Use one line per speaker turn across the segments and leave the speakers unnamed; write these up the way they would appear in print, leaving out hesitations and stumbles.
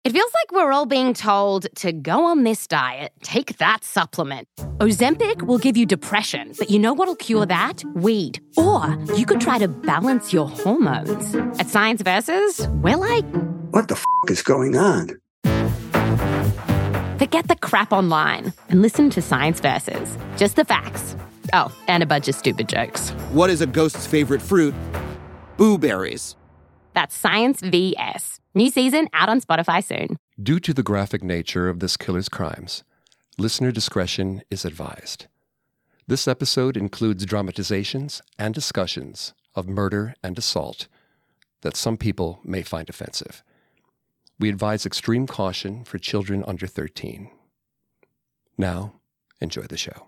It feels like we're all being told to go on this diet, take that supplement. Ozempic will give you depression, but you know what'll cure that? Weed. Or you could try to balance your hormones. At Science Versus, we're like,
what the is going on?
Forget the crap online and listen to Science Versus. Just the facts. Oh, and a bunch of stupid jokes.
What is a ghost's favorite fruit? Blueberries.
That's Science VS. New season out on Spotify soon.
Due to the graphic nature of this killer's crimes, listener discretion is advised. This episode includes dramatizations and discussions of murder and assault that some people may find offensive. We advise extreme caution for children under 13. Now, enjoy the show.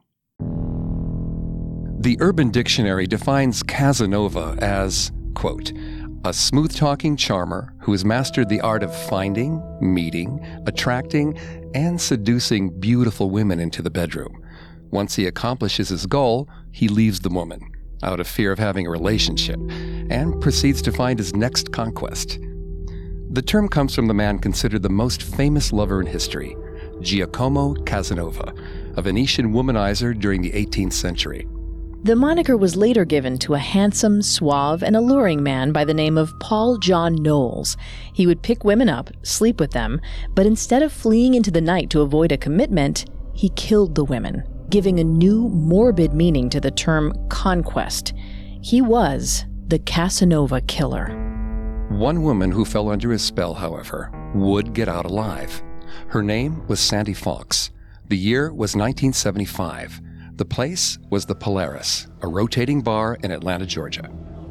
The Urban Dictionary defines Casanova as, quote, a smooth-talking charmer who has mastered the art of finding, meeting, attracting, and seducing beautiful women into the bedroom. Once he accomplishes his goal, he leaves the woman, out of fear of having a relationship, and proceeds to find his next conquest. The term comes from the man considered the most famous lover in history, Giacomo Casanova, a Venetian womanizer during the 18th century.
The moniker was later given to a handsome, suave, and alluring man by the name of Paul John Knowles. He would pick women up, sleep with them, but instead of fleeing into the night to avoid a commitment, he killed the women, giving a new, morbid meaning to the term conquest. He was the Casanova Killer.
One woman who fell under his spell, however, would get out alive. Her name was Sandy Fox. The year was 1975. The place was the Polaris, a rotating bar in Atlanta, Georgia.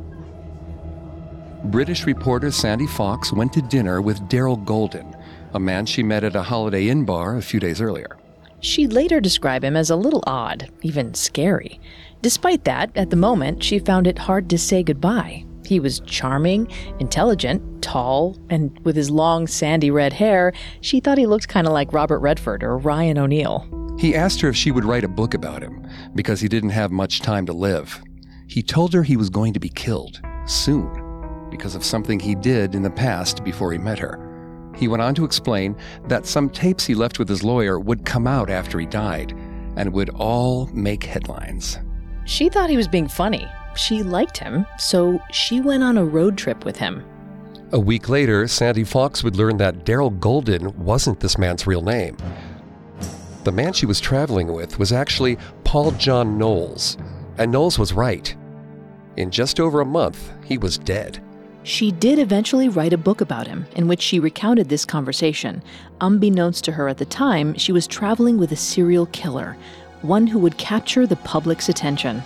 British reporter Sandy Fox went to dinner with Daryl Golden, a man she met at a Holiday Inn bar a few days earlier.
She'd later describe him as a little odd, even scary. Despite that, at the moment, she found it hard to say goodbye. He was charming, intelligent, tall, and with his long, sandy red hair, she thought he looked kind of like Robert Redford or Ryan O'Neal.
He asked her if she would write a book about him, because he didn't have much time to live. He told her he was going to be killed, soon, because of something he did in the past before he met her. He went on to explain that some tapes he left with his lawyer would come out after he died, and would all make headlines.
She thought he was being funny. She liked him, so she went on a road trip with him.
A week later, Sandy Fox would learn that Daryl Golden wasn't this man's real name. The man she was traveling with was actually Paul John Knowles, and Knowles was right. In just over a month, he was dead.
She did eventually write a book about him, in which she recounted this conversation. Unbeknownst to her at the time, she was traveling with a serial killer, one who would capture the public's attention.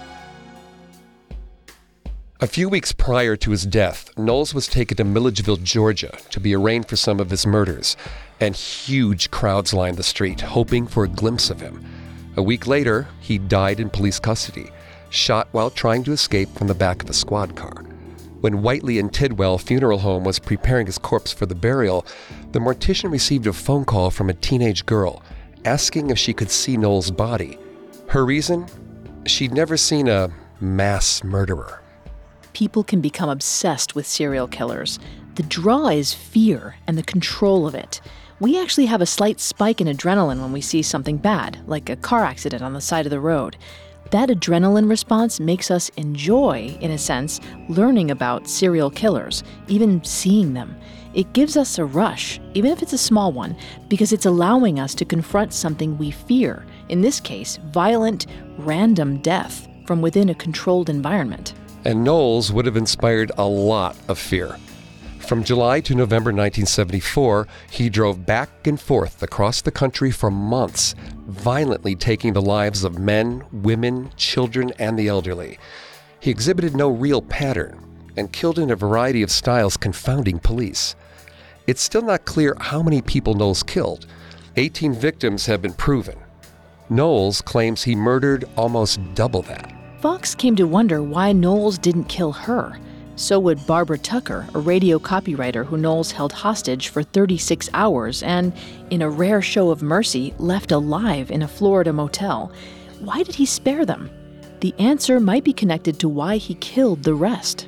A few weeks prior to his death, Knowles was taken to Milledgeville, Georgia, to be arraigned for some of his murders, and huge crowds lined the street, hoping for a glimpse of him. A week later, he died in police custody, shot while trying to escape from the back of a squad car. When Whiteley and Tidwell Funeral Home was preparing his corpse for the burial, the mortician received a phone call from a teenage girl, asking if she could see Knowles' body. Her reason? She'd never seen a mass murderer.
People can become obsessed with serial killers. The draw is fear and the control of it. We actually have a slight spike in adrenaline when we see something bad, like a car accident on the side of the road. That adrenaline response makes us enjoy, in a sense, learning about serial killers, even seeing them. It gives us a rush, even if it's a small one, because it's allowing us to confront something we fear, in this case, violent, random death from within a controlled environment.
And Knowles would have inspired a lot of fear. From July to November 1974, he drove back and forth across the country for months, violently taking the lives of men, women, children, and the elderly. He exhibited no real pattern and killed in a variety of styles, confounding police. It's still not clear how many people Knowles killed. 18 victims have been proven. Knowles claims he murdered almost double that.
Fox came to wonder why Knowles didn't kill her. So would Barbara Tucker, a radio copywriter who Knowles held hostage for 36 hours and, in a rare show of mercy, left alive in a Florida motel. Why did he spare them? The answer might be connected to why he killed the rest.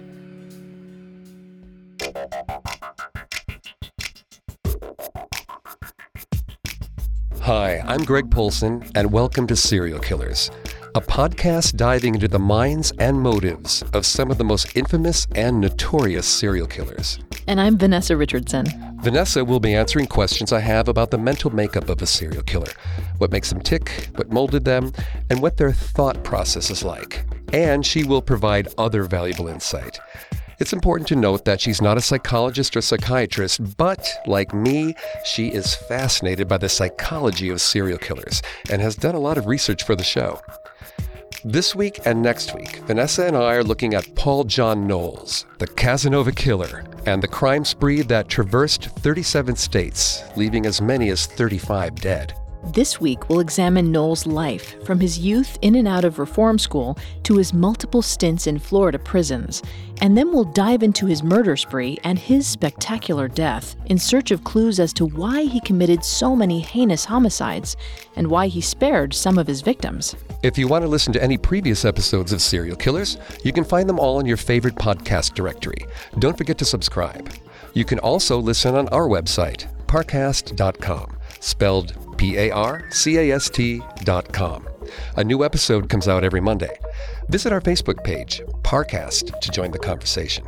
Hi, I'm Greg Polson, and welcome to Serial Killers, a podcast diving into the minds and motives of some of the most infamous and notorious serial killers.
And I'm Vanessa Richardson.
Vanessa will be answering questions I have about the mental makeup of a serial killer, what makes them tick, what molded them, and what their thought process is like. And she will provide other valuable insight. It's important to note that she's not a psychologist or psychiatrist, but like me, she is fascinated by the psychology of serial killers and has done a lot of research for the show. This week and next week, Vanessa and I are looking at Paul John Knowles, the Casanova Killer, and the crime spree that traversed 37 states, leaving as many as 35 dead.
This week, we'll examine Knowles' life, from his youth in and out of reform school to his multiple stints in Florida prisons. And then we'll dive into his murder spree and his spectacular death in search of clues as to why he committed so many heinous homicides and why he spared some of his victims.
If you want to listen to any previous episodes of Serial Killers, you can find them all in your favorite podcast directory. Don't forget to subscribe. You can also listen on our website, parcast.com, spelled Parcast.com. A new episode comes out every Monday. Visit our Facebook page, Parcast, to join the conversation.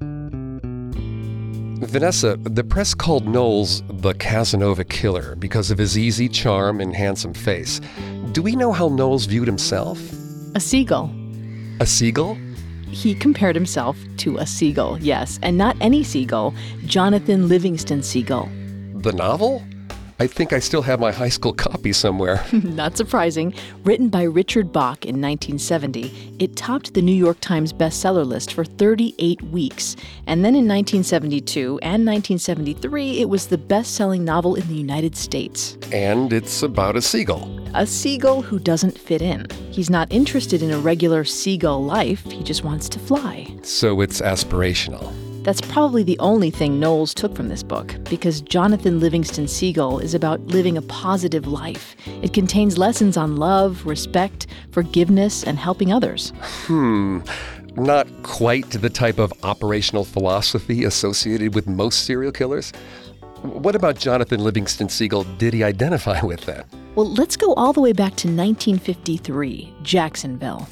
Vanessa, the press called Knowles the Casanova Killer because of his easy charm and handsome face. Do we know how Knowles viewed himself?
A seagull.
A seagull?
He compared himself to a seagull, yes, and not any seagull, Jonathan Livingston Seagull.
The novel? I think I still have my high school copy somewhere.
Not surprising. Written by Richard Bach in 1970, it topped the New York Times bestseller list for 38 weeks. And then in 1972 and 1973, it was the best-selling novel in the United States.
And it's about a seagull.
A seagull who doesn't fit in. He's not interested in a regular seagull life. He just wants to fly.
So it's aspirational.
That's probably the only thing Knowles took from this book, because Jonathan Livingston Seagull is about living a positive life. It contains lessons on love, respect, forgiveness, and helping others.
Not quite the type of operational philosophy associated with most serial killers. What about Jonathan Livingston Seagull did he identify with then?
Well, let's go all the way back to 1953, Jacksonville.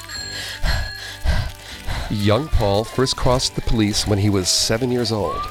Young Paul first crossed the police when he was 7 years old.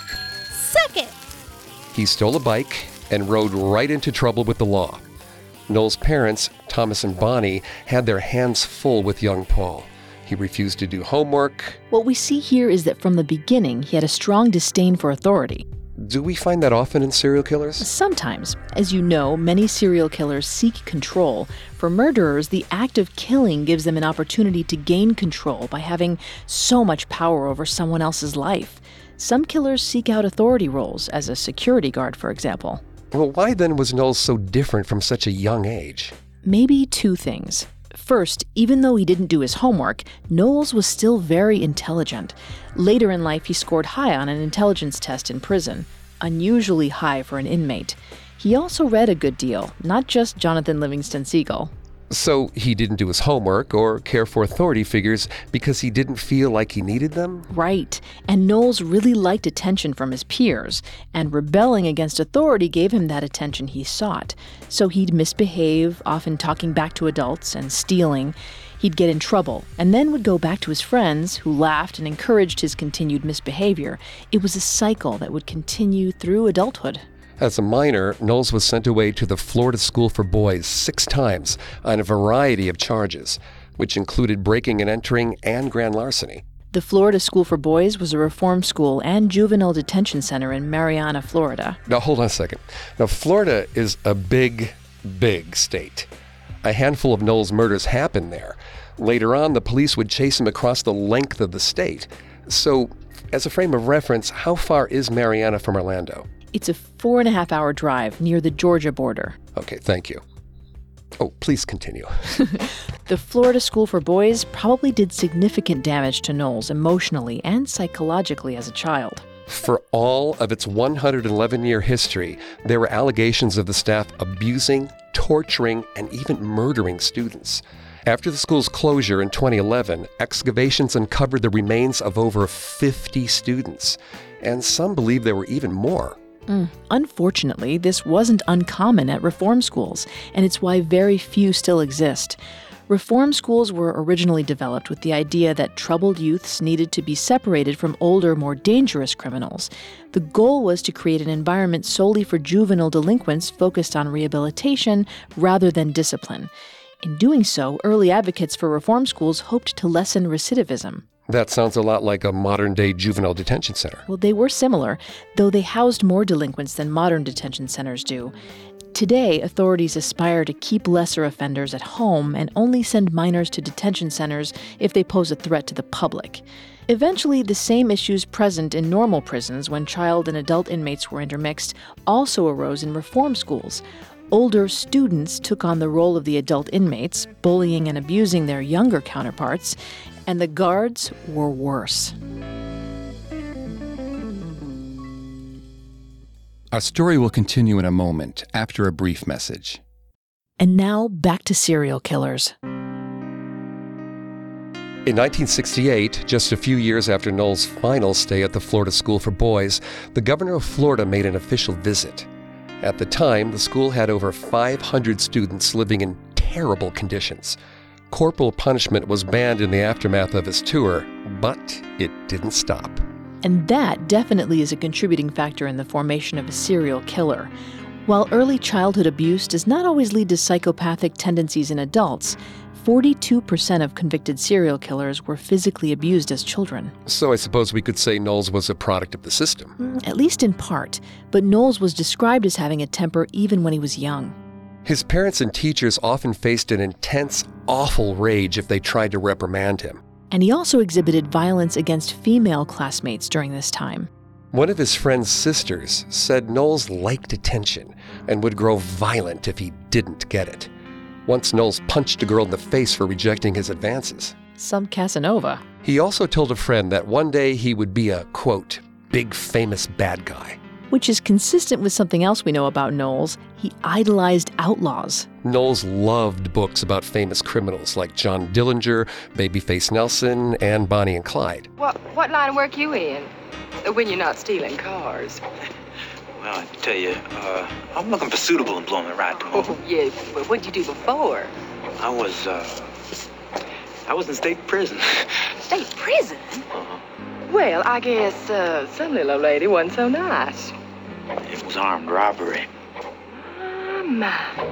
Suck it!
He stole a bike and rode right into trouble with the law. Knowles' parents, Thomas and Bonnie, had their hands full with young Paul. He refused to do homework.
What we see here is that from the beginning, he had a strong disdain for authority.
Do we find that often in serial killers?
Sometimes. As you know, many serial killers seek control. For murderers, the act of killing gives them an opportunity to gain control by having so much power over someone else's life. Some killers seek out authority roles, as a security guard, for example.
Well, why then was Knowles so different from such a young age?
Maybe two things. First, even though he didn't do his homework, Knowles was still very intelligent. Later in life, he scored high on an intelligence test in prison, unusually high for an inmate. He also read a good deal, not just Jonathan Livingston Seagull.
So he didn't do his homework or care for authority figures because he didn't feel like he needed them?
Right. And Knowles really liked attention from his peers, and rebelling against authority gave him that attention he sought. So he'd misbehave, often talking back to adults and stealing. He'd get in trouble, and then would go back to his friends, who laughed and encouraged his continued misbehavior. It was a cycle that would continue through adulthood.
As a minor, Knowles was sent away to the Florida School for Boys 6 times on a variety of charges, which included breaking and entering and grand larceny.
The Florida School for Boys was a reform school and juvenile detention center in Marianna, Florida.
Now, hold on a second. Now, Florida is a big, big state. A handful of Knowles' murders happened there. Later on, the police would chase him across the length of the state. So, as a frame of reference, how far is Marianna from Orlando?
It's a 4.5-hour drive near the Georgia border.
Okay, thank you. Oh, please continue.
The Florida School for Boys probably did significant damage to Knowles emotionally and psychologically as a child.
For all of its 111-year history, there were allegations of the staff abusing, torturing, and even murdering students. After the school's closure in 2011, excavations uncovered the remains of over 50 students, and some believe there were even more.
Unfortunately, this wasn't uncommon at reform schools, and it's why very few still exist. Reform schools were originally developed with the idea that troubled youths needed to be separated from older, more dangerous criminals. The goal was to create an environment solely for juvenile delinquents focused on rehabilitation rather than discipline. In doing so, early advocates for reform schools hoped to lessen recidivism.
That sounds a lot like a modern-day juvenile detention center.
Well, they were similar, though they housed more delinquents than modern detention centers do. Today, authorities aspire to keep lesser offenders at home and only send minors to detention centers if they pose a threat to the public. Eventually, the same issues present in normal prisons when child and adult inmates were intermixed also arose in reform schools. Older students took on the role of the adult inmates, bullying and abusing their younger counterparts, and the guards were worse.
Our story will continue in a moment after a brief message.
And now, back to serial killers.
In 1968, just a few years after Knowles' final stay at the Florida School for Boys, the governor of Florida made an official visit. At the time, the school had over 500 students living in terrible conditions. Corporal punishment was banned in the aftermath of his tour, but it didn't stop.
And that definitely is a contributing factor in the formation of a serial killer. While early childhood abuse does not always lead to psychopathic tendencies in adults, 42% of convicted serial killers were physically abused as children.
So I suppose we could say Knowles was a product of the system.
At least in part, but Knowles was described as having a temper even when he was young.
His parents and teachers often faced an intense, awful rage if they tried to reprimand him.
And he also exhibited violence against female classmates during this time.
One of his friend's sisters said Knowles liked attention and would grow violent if he didn't get it. Once Knowles punched a girl in the face for rejecting his advances.
Some Casanova.
He also told a friend that one day he would be a, quote, big famous bad guy.
Which is consistent with something else we know about Knowles. He idolized outlaws.
Knowles loved books about famous criminals like John Dillinger, Babyface Nelson, and Bonnie and Clyde.
What line of work you in when you're not stealing cars?
Well, I tell you, I'm looking for suitable employment right tomorrow.
Oh, yeah, but what'd you do before?
I was in state prison.
State prison?
Uh-huh.
Well, I guess some little old lady wasn't so nice.
It was armed robbery.
My.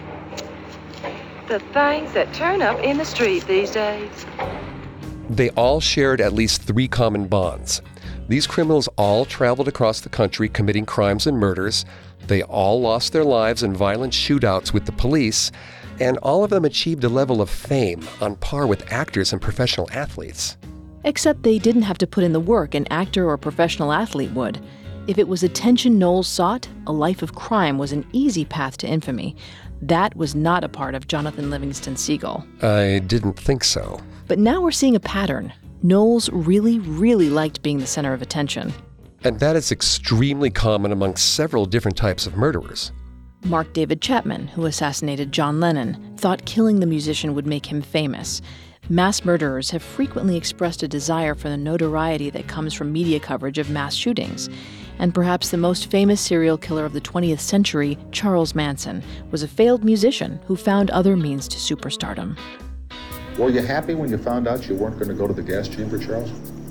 The things that turn up in the street these days.
They all shared at least 3 common bonds. These criminals all traveled across the country committing crimes and murders. They all lost their lives in violent shootouts with the police, and all of them achieved a level of fame on par with actors and professional athletes.
Except they didn't have to put in the work an actor or professional athlete would. If it was attention Knowles sought, a life of crime was an easy path to infamy. That was not a part of Jonathan Livingston Seagull.
I didn't think so.
But now we're seeing a pattern. Knowles really, really liked being the center of attention.
And that is extremely common among several different types of murderers.
Mark David Chapman, who assassinated John Lennon, thought killing the musician would make him famous. Mass murderers have frequently expressed a desire for the notoriety that comes from media coverage of mass shootings. And perhaps the most famous serial killer of the 20th century, Charles Manson, was a failed musician who found other means to superstardom.
Were you happy when you found out you weren't going to go to the gas chamber, Charles?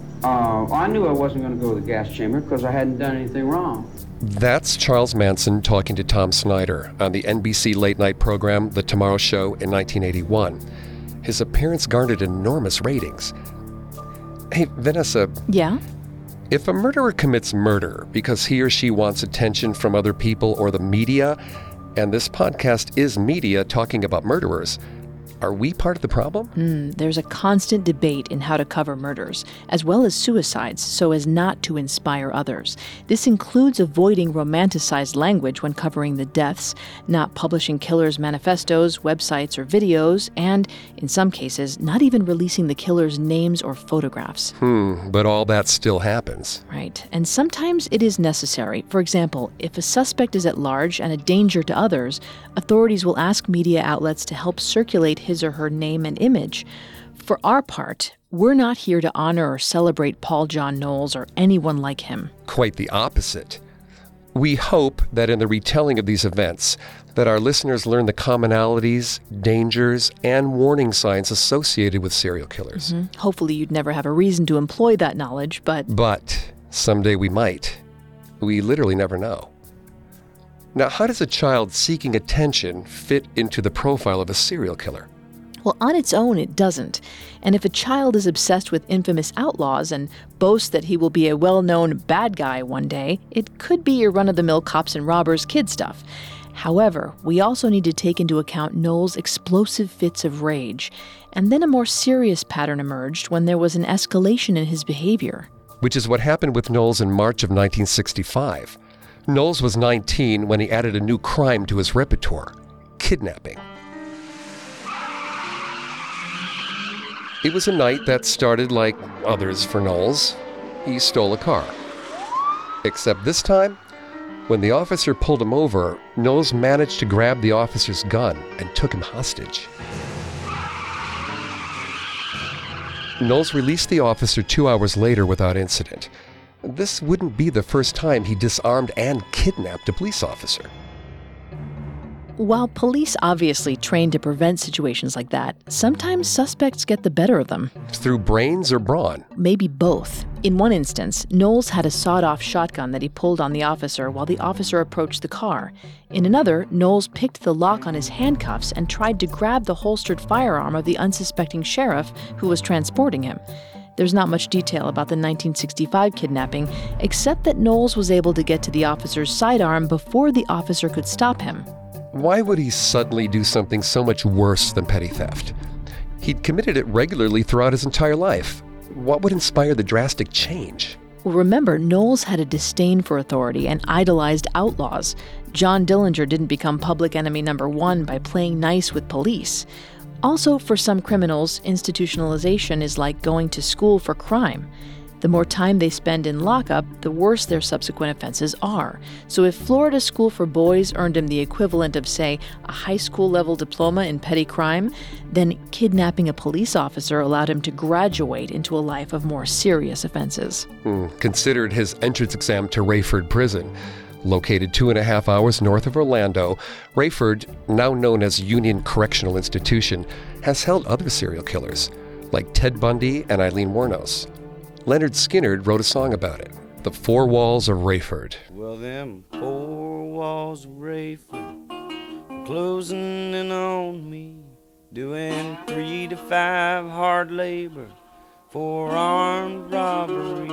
I knew I wasn't going to go to the gas chamber because I hadn't done anything wrong.
That's Charles Manson talking to Tom Snyder on the NBC late-night program The Tomorrow Show in 1981. His appearance garnered enormous ratings. Hey, Vanessa.
Yeah?
If a murderer commits murder because he or she wants attention from other people or the media, and this podcast is media talking about murderers, are we part of the problem?
There's a constant debate in how to cover murders, as well as suicides, so as not to inspire others. This includes avoiding romanticized language when covering the deaths, not publishing killers' manifestos, websites, or videos, and, in some cases, not even releasing the killers' names or photographs.
But all that still happens.
Right, and sometimes it is necessary. For example, if a suspect is at large and a danger to others, authorities will ask media outlets to help circulate his or her name and image. For our part, we're not here to honor or celebrate Paul John Knowles or anyone like him.
Quite the opposite. We hope that in the retelling of these events, that our listeners learn the commonalities, dangers, and warning signs associated with serial killers.
Hopefully you'd never have a reason to employ that knowledge, but
someday we might. We literally never know. Now, how does a child seeking attention fit into the profile of a serial killer?
Well, on its own, it doesn't. And if a child is obsessed with infamous outlaws and boasts that he will be a well-known bad guy one day, it could be your run-of-the-mill cops and robbers kid stuff. However, we also need to take into account Knowles' explosive fits of rage. And then a more serious pattern emerged when there was an escalation in his behavior.
Which is what happened with Knowles in March of 1965. Knowles was 19 when he added a new crime to his repertoire: kidnapping. It was a night that started like others for Knowles. He stole a car. Except this time, when the officer pulled him over, Knowles managed to grab the officer's gun and took him hostage. Knowles released the officer 2 hours later without incident. This wouldn't be the first time he disarmed and kidnapped a police officer.
While police obviously train to prevent situations like that, sometimes suspects get the better of them.
Through brains or brawn?
Maybe both. In one instance, Knowles had a sawed-off shotgun that he pulled on the officer while the officer approached the car. In another, Knowles picked the lock on his handcuffs and tried to grab the holstered firearm of the unsuspecting sheriff who was transporting him. There's not much detail about the 1965 kidnapping, except that Knowles was able to get to the officer's sidearm before the officer could stop him.
Why would he suddenly do something so much worse than petty theft? He'd committed it regularly throughout his entire life. What would inspire the drastic change?
Well, remember, Knowles had a disdain for authority and idolized outlaws. John Dillinger didn't become public enemy number one by playing nice with police. Also, for some criminals, institutionalization is like going to school for crime. The more time they spend in lockup, the worse their subsequent offenses are. So if Florida School for Boys earned him the equivalent of, say, a high school level diploma in petty crime, then kidnapping a police officer allowed him to graduate into a life of more serious offenses.
Considered his entrance exam to Rayford Prison. Located 2.5 hours north of Orlando, Rayford, now known as Union Correctional Institution, has held other serial killers, like Ted Bundy and Eileen Wuornos. Leonard Skinner wrote a song about it, The Four Walls of Rayford.
Well, them four walls of Rayford closing in on me, doing 3 to 5 hard labor for armed robbery.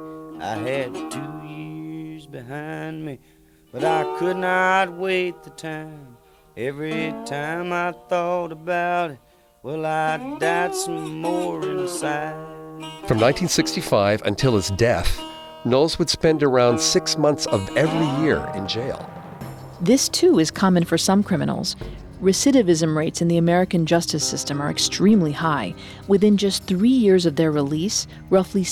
I had 2 years behind me, but I could not wait the time. Every time I thought about it, well, I died some more inside.
From 1965 until his death, Knowles would spend around 6 months of every year in jail.
This, too, is common for some criminals. Recidivism rates in the American justice system are extremely high. Within just 3 years of their release, roughly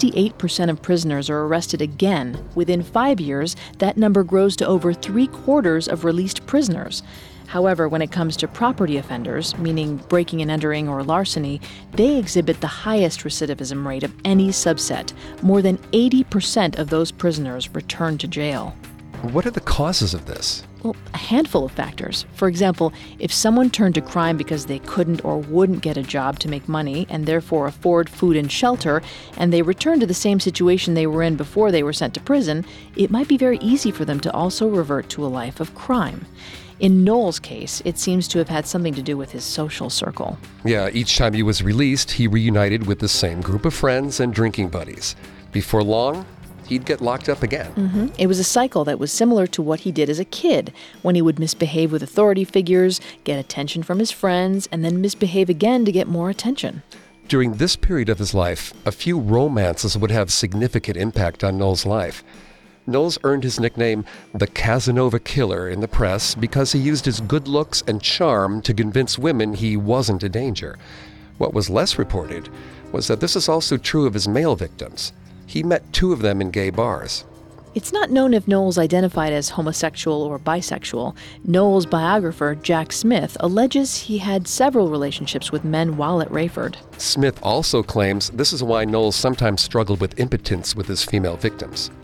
68% of prisoners are arrested again. Within 5 years, that number grows to over 3/4 of released prisoners. However, when it comes to property offenders, meaning breaking and entering or larceny, they exhibit the highest recidivism rate of any subset. More than 80% of those prisoners return to jail.
What are the causes of this?
Well, a handful of factors. For example, if someone turned to crime because they couldn't or wouldn't get a job to make money and therefore afford food and shelter, and they returned to the same situation they were in before they were sent to prison, it might be very easy for them to also revert to a life of crime. In Knowles' case, it seems to have had something to do with his social circle.
Yeah, each time he was released, he reunited with the same group of friends and drinking buddies. Before long, he'd get locked up again.
It was a cycle that was similar to what he did as a kid, when he would misbehave with authority figures, get attention from his friends, and then misbehave again to get more attention.
During this period of his life, a few romances would have significant impact on Knowles' life. Knowles earned his nickname the Casanova Killer in the press because he used his good looks and charm to convince women he wasn't a danger. What was less reported was that this is also true of his male victims. He met 2 of them in gay bars.
It's not known if Knowles identified as homosexual or bisexual. Knowles' biographer, Jack Smith, alleges he had several relationships with men while at Rayford.
Smith also claims this is why Knowles sometimes struggled with impotence with his female victims.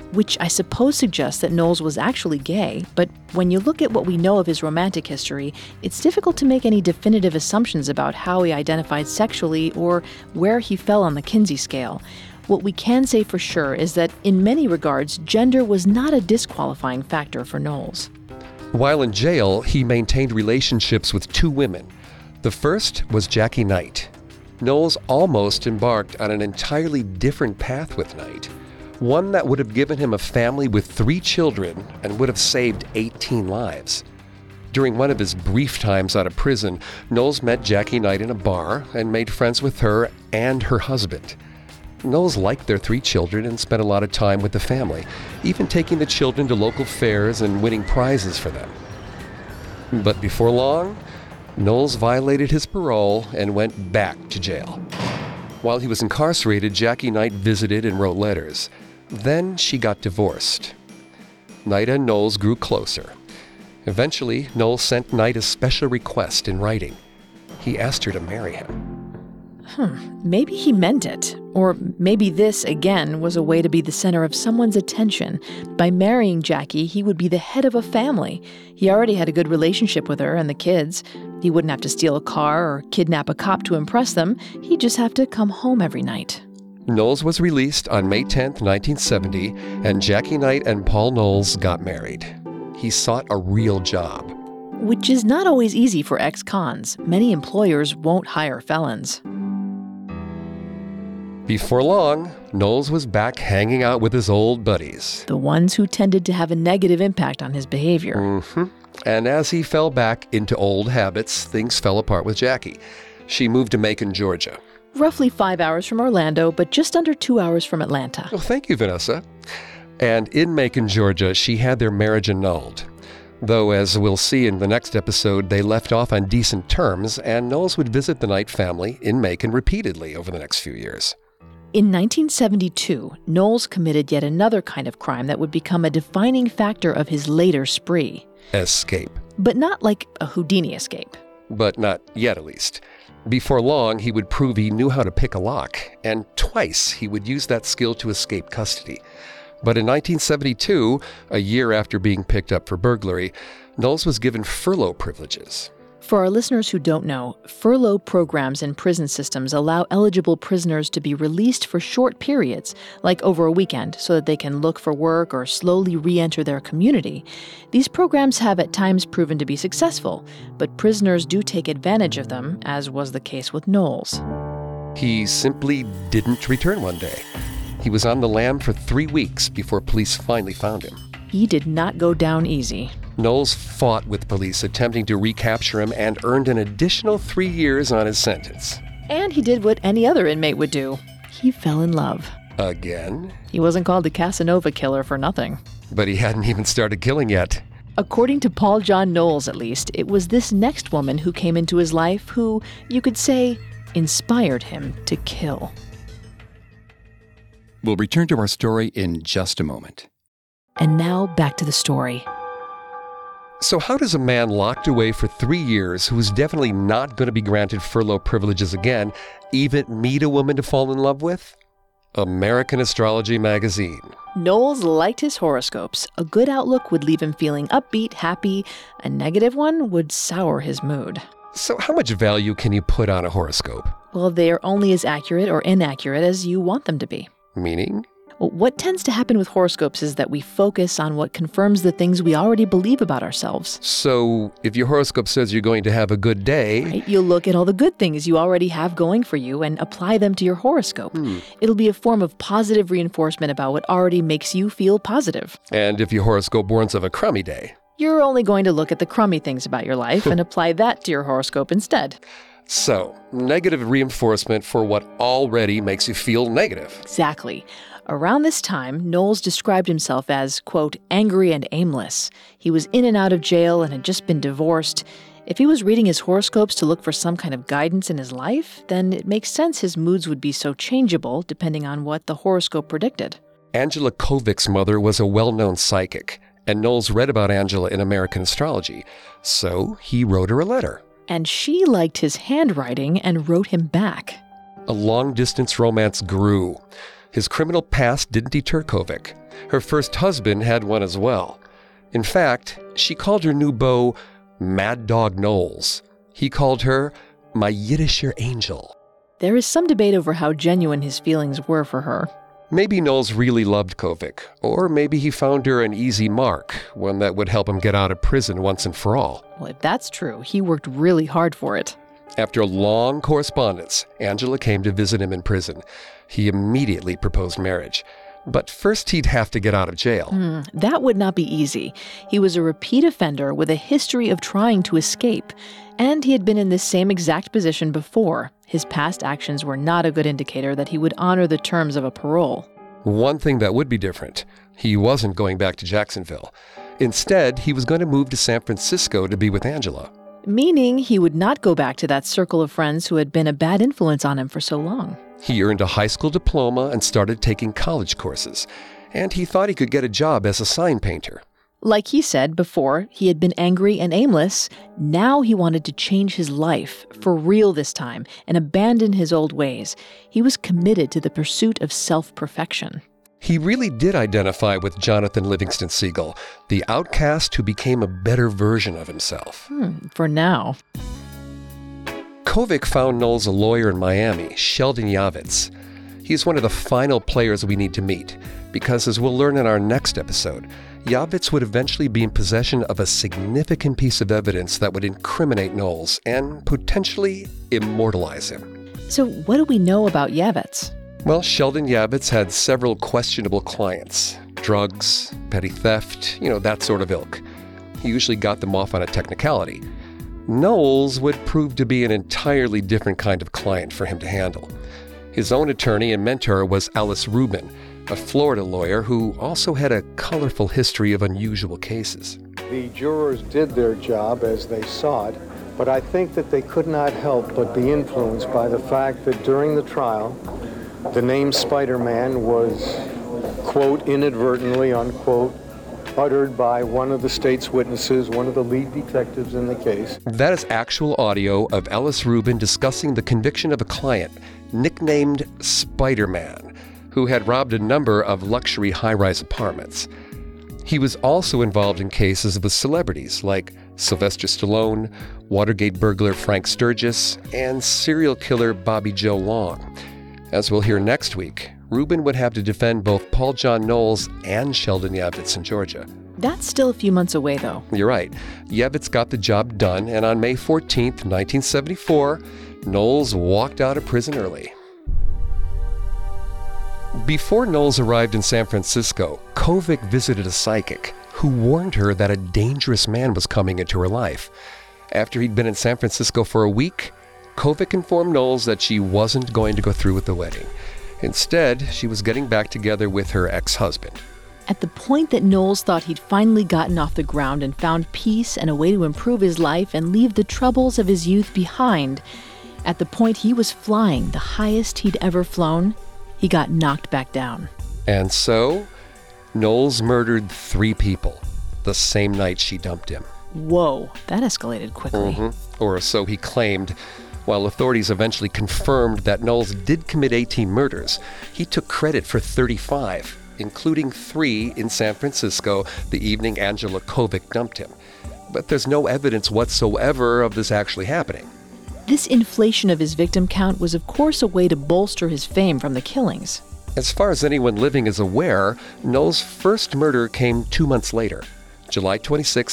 which I suppose suggests that Knowles was actually gay, but when you look at what we know of his romantic history, it's difficult to make any definitive assumptions about how he identified sexually or where he fell on the Kinsey scale. What we can say for sure is that in many regards, gender was not a disqualifying factor for Knowles.
While in jail, he maintained relationships with 2 women. The first was Jackie Knight. Knowles almost embarked on an entirely different path with Knight, one that would have given him a family with 3 children and would have saved 18 lives. During one of his brief times out of prison, Knowles met Jackie Knight in a bar and made friends with her and her husband. Knowles liked their 3 children and spent a lot of time with the family, even taking the children to local fairs and winning prizes for them. But before long, Knowles violated his parole and went back to jail. While he was incarcerated, Jackie Knight visited and wrote letters. Then she got divorced. Knight and Knowles grew closer. Eventually, Knowles sent Knight a special request in writing. He asked her to marry him.
Maybe he meant it. Or maybe this, again, was a way to be the center of someone's attention. By marrying Jackie, he would be the head of a family. He already had a good relationship with her and the kids. He wouldn't have to steal a car or kidnap a cop to impress them. He'd just have to come home every night.
Knowles was released on May 10, 1970, and Jackie Knight and Paul Knowles got married. He sought a real job.
Which is not always easy for ex-cons. Many employers won't hire felons.
Before long, Knowles was back hanging out with his old buddies.
The ones who tended to have a negative impact on his behavior.
Mm-hmm. And as he fell back into old habits, things fell apart with Jackie. She moved to Macon, Georgia.
Roughly 5 hours from Orlando, but just under 2 hours from Atlanta.
Oh, thank you, Vanessa. And in Macon, Georgia, she had their marriage annulled. Though, as we'll see in the next episode, they left off on decent terms, and Knowles would visit the Knight family in Macon repeatedly over the next few years.
In 1972, Knowles committed yet another kind of crime that would become a defining factor of his later spree.
Escape.
But not like a Houdini escape.
But not yet, at least. Before long, he would prove he knew how to pick a lock, and twice he would use that skill to escape custody. But in 1972, a year after being picked up for burglary, Knowles was given furlough privileges.
For our listeners who don't know, furlough programs in prison systems allow eligible prisoners to be released for short periods, like over a weekend, so that they can look for work or slowly re-enter their community. These programs have at times proven to be successful, but prisoners do take advantage of them, as was the case with Knowles.
He simply didn't return one day. He was on the lam for 3 weeks before police finally found him.
He did not go down easy.
Knowles fought with police attempting to recapture him and earned an additional 3 years on his sentence.
And he did what any other inmate would do. He fell in love.
Again?
He wasn't called the Casanova Killer for nothing.
But he hadn't even started killing yet.
According to Paul John Knowles, at least, it was this next woman who came into his life who, you could say, inspired him to kill.
We'll return to our story in just a moment.
And now back to the story.
So how does a man locked away for 3 years who is definitely not going to be granted furlough privileges again even meet a woman to fall in love with? American Astrology Magazine.
Knowles liked his horoscopes. A good outlook would leave him feeling upbeat, happy. A negative one would sour his mood.
So how much value can you put on a horoscope?
Well, they are only as accurate or inaccurate as you want them to be.
Meaning?
Well, what tends to happen with horoscopes is that we focus on what confirms the things we already believe about ourselves.
So, if your horoscope says you're going to have a good day...
Right, you'll look at all the good things you already have going for you and apply them to your horoscope. It'll be a form of positive reinforcement about what already makes you feel positive.
And if your horoscope warns of a crummy day...
You're only going to look at the crummy things about your life and apply that to your horoscope instead.
So, negative reinforcement for what already makes you feel negative.
Exactly. Around this time, Knowles described himself as, quote, angry and aimless. He was in and out of jail and had just been divorced. If he was reading his horoscopes to look for some kind of guidance in his life, then it makes sense his moods would be so changeable depending on what the horoscope predicted.
Angela Kovik's mother was a well-known psychic, and Knowles read about Angela in American Astrology, so he wrote her a letter.
And she liked his handwriting and wrote him back.
A long-distance romance grew. His criminal past didn't deter Kovic. Her first husband had one as well. In fact, she called her new beau Mad Dog Knowles. He called her my Yiddisher angel.
There is some debate over how genuine his feelings were for her.
Maybe Knowles really loved Kovic, or maybe he found her an easy mark, one that would help him get out of prison once and for all.
Well, if that's true, he worked really hard for it.
After a long correspondence, Angela came to visit him in prison. He immediately proposed marriage. But first he'd have to get out of jail.
That would not be easy. He was a repeat offender with a history of trying to escape. And he had been in this same exact position before. His past actions were not a good indicator that he would honor the terms of a parole.
One thing that would be different, he wasn't going back to Jacksonville. Instead, he was going to move to San Francisco to be with Angela.
Meaning he would not go back to that circle of friends who had been a bad influence on him for so long.
He earned a high school diploma and started taking college courses. And he thought he could get a job as a sign painter.
Like he said before, he had been angry and aimless. Now he wanted to change his life, for real this time, and abandon his old ways. He was committed to the pursuit of self-perfection.
He really did identify with Jonathan Livingston Seagull, the outcast who became a better version of himself.
For now.
Kovic found Knowles a lawyer in Miami, Sheldon Yavitz. He's one of the final players we need to meet, because as we'll learn in our next episode, Yavitz would eventually be in possession of a significant piece of evidence that would incriminate Knowles and potentially immortalize him.
So what do we know about Yavitz?
Well, Sheldon Yavitz had several questionable clients. Drugs, petty theft, that sort of ilk. He usually got them off on a technicality. Knowles would prove to be an entirely different kind of client for him to handle. His own attorney and mentor was Alice Rubin, a Florida lawyer who also had a colorful history of unusual cases.
The jurors did their job as they saw it, but I think that they could not help but be influenced by the fact that during the trial, the name Spider-Man was, quote, inadvertently, unquote, uttered by one of the state's witnesses, one of the lead detectives in the case.
That is actual audio of Alice Rubin discussing the conviction of a client, nicknamed Spider-Man, who had robbed a number of luxury high-rise apartments. He was also involved in cases with celebrities like Sylvester Stallone, Watergate burglar Frank Sturgis, and serial killer Bobby Joe Long. As we'll hear next week, Rubin would have to defend both Paul John Knowles and Sheldon Yavitz in Georgia.
That's still a few months away, though.
You're right. Yavitz got the job done, and on May 14th, 1974, Knowles walked out of prison early. Before Knowles arrived in San Francisco, Kovic visited a psychic who warned her that a dangerous man was coming into her life. After he'd been in San Francisco for a week, Kovic informed Knowles that she wasn't going to go through with the wedding. Instead, she was getting back together with her ex-husband.
At the point that Knowles thought he'd finally gotten off the ground and found peace and a way to improve his life and leave the troubles of his youth behind, at the point he was flying the highest he'd ever flown, he got knocked back down.
And so, Knowles murdered 3 people the same night she dumped him.
Whoa, that escalated quickly.
Or so he claimed. While authorities eventually confirmed that Knowles did commit 18 murders, he took credit for 35, including 3 in San Francisco the evening Angela Kovic dumped him. But there's no evidence whatsoever of this actually happening.
This inflation of his victim count was, of course, a way to bolster his fame from the killings.
As far as anyone living is aware, Knowles' first murder came 2 months later, July 26,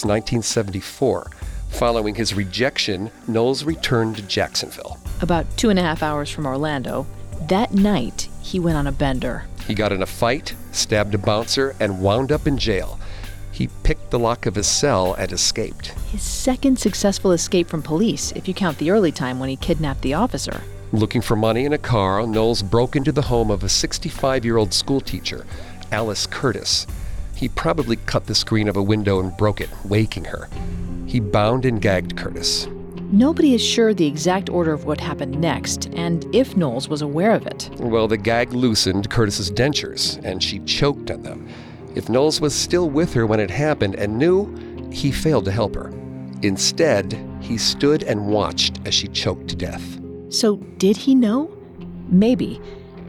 1974. Following his rejection, Knowles returned to Jacksonville.
About 2.5 hours from Orlando, that night, he went on a bender.
He got in a fight, stabbed a bouncer, and wound up in jail. He picked the lock of his cell and escaped.
His second successful escape from police, if you count the early time when he kidnapped the officer.
Looking for money in a car, Knowles broke into the home of a 65-year-old schoolteacher, Alice Curtis. He probably cut the screen of a window and broke it, waking her. He bound and gagged Curtis.
Nobody is sure the exact order of what happened next, and if Knowles was aware of it.
Well, the gag loosened Curtis's dentures, and she choked on them. If Knowles was still with her when it happened and knew, he failed to help her. Instead, he stood and watched as she choked to death.
So did he know? Maybe.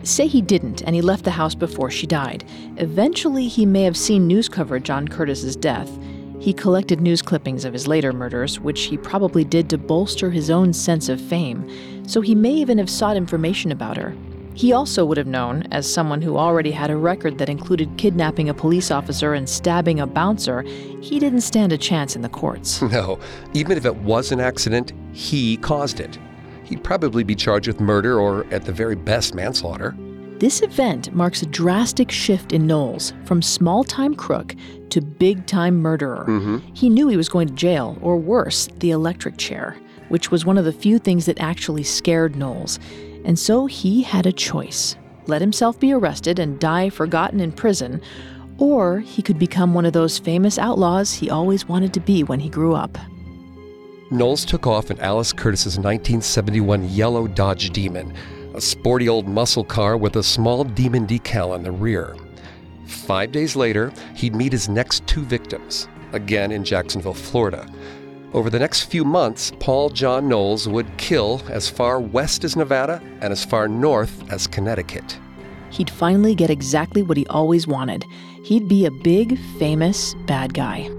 Say he didn't, and he left the house before she died. Eventually, he may have seen news coverage on Curtis's death. He collected news clippings of his later murders, which he probably did to bolster his own sense of fame, so he may even have sought information about her. He also would have known, as someone who already had a record that included kidnapping a police officer and stabbing a bouncer, he didn't stand a chance in the courts.
No, even if it was an accident, he caused it. He'd probably be charged with murder or, at the very best, manslaughter.
This event marks a drastic shift in Knowles, from small-time crook to big-time murderer. He knew he was going to jail, or worse, the electric chair, which was one of the few things that actually scared Knowles. And so he had a choice. Let himself be arrested and die forgotten in prison, or he could become one of those famous outlaws he always wanted to be when he grew up.
Knowles took off in Alice Curtis's 1971 yellow Dodge Demon, a sporty old muscle car with a small Demon decal on the rear. 5 days later, he'd meet his next 2 victims, again in Jacksonville, Florida. Over the next few months, Paul John Knowles would kill as far west as Nevada and as far north as Connecticut.
He'd finally get exactly what he always wanted. He'd be a big, famous bad guy.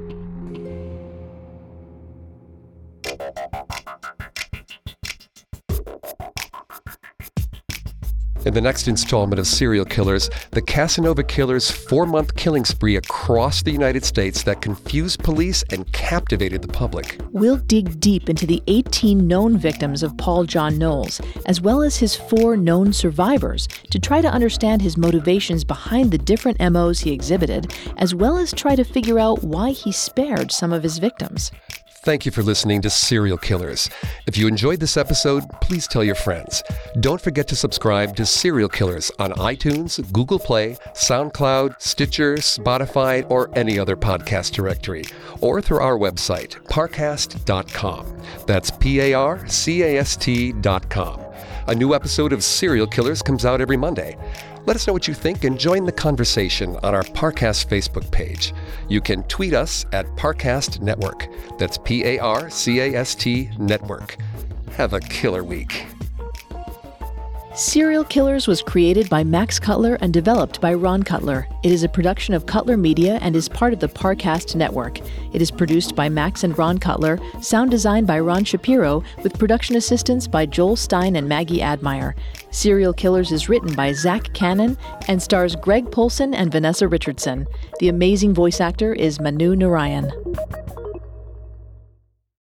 In the next installment of Serial Killers, the Casanova Killer's 4-month killing spree across the United States that confused police and captivated the public.
We'll dig deep into the 18 known victims of Paul John Knowles, as well as his 4 known survivors, to try to understand his motivations behind the different MOs he exhibited, as well as try to figure out why he spared some of his victims.
Thank you for listening to Serial Killers. If you enjoyed this episode, please tell your friends. Don't forget to subscribe to Serial Killers on iTunes, Google Play, SoundCloud, Stitcher, Spotify, or any other podcast directory, or through our website, Parcast.com. That's Parcast.com. A new episode of Serial Killers comes out every Monday. Let us know what you think and join the conversation on our Parcast Facebook page. You can tweet us at Parcast Network. That's Parcast Network. Have a killer week.
Serial Killers was created by Max Cutler and developed by Ron Cutler. It is a production of Cutler Media and is part of the Parcast Network. It is produced by Max and Ron Cutler, sound design by Ron Shapiro, with production assistance by Joel Stein and Maggie Admire. Serial Killers is written by Zach Cannon and stars Greg Polson and Vanessa Richardson. The amazing voice actor is Manu Narayan.